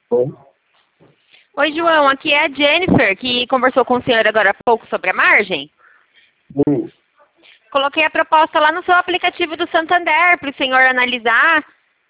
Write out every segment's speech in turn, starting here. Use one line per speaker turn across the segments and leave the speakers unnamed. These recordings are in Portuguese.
Bom.
Oi, João, aqui é a Jennifer, que conversou com o senhor agora há pouco sobre a margem. Coloquei a proposta lá no seu aplicativo do Santander para o senhor analisar.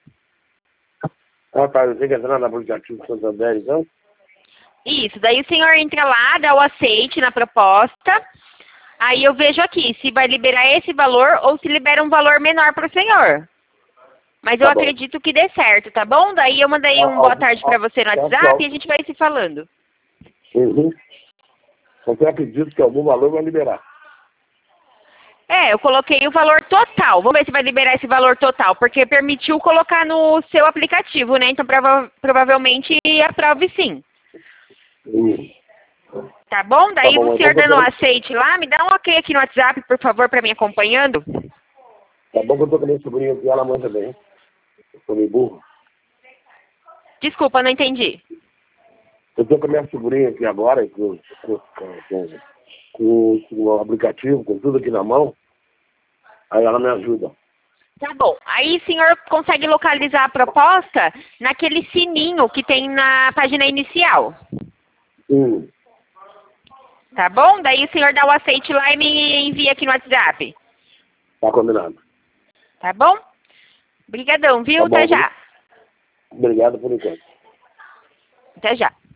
Ah, tá. Eu tenho que entrar no aplicativo do Santander, então?
Isso, daí o senhor entra lá, dá o aceite na proposta. Aí eu vejo aqui se vai liberar esse valor ou se libera um valor menor para o senhor. Mas eu
Tá bom.
acredito que dê certo, tá bom? Daí eu mandei um boa tarde para você no WhatsApp e a gente vai se falando.
Uhum. Você acredita que algum valor vai liberar?
É, eu coloquei o valor total. Vamos ver se vai liberar esse valor total, porque permitiu colocar no seu aplicativo, né? Então provavelmente aprove sim. Tá bom? Daí
Tá bom,
o senhor dando um aceite lá, me dá um ok aqui no WhatsApp, por favor, para mim acompanhando.
Tá bom que eu tô com a minha sobrinha aqui, ela manda bem. Eu sou meio burro.
Desculpa, não entendi.
Eu tô com a minha sobrinha aqui agora, com o aplicativo, com tudo aqui na mão. Aí ela me ajuda.
Tá bom. Aí o senhor consegue localizar a proposta naquele sininho que tem na página inicial. Tá bom? Daí o senhor dá o aceite lá e me envia aqui no WhatsApp.
Tá combinado.
Tá bom? Obrigadão, viu?
Tá bom,
Até já.
Obrigado por enquanto.
Até já.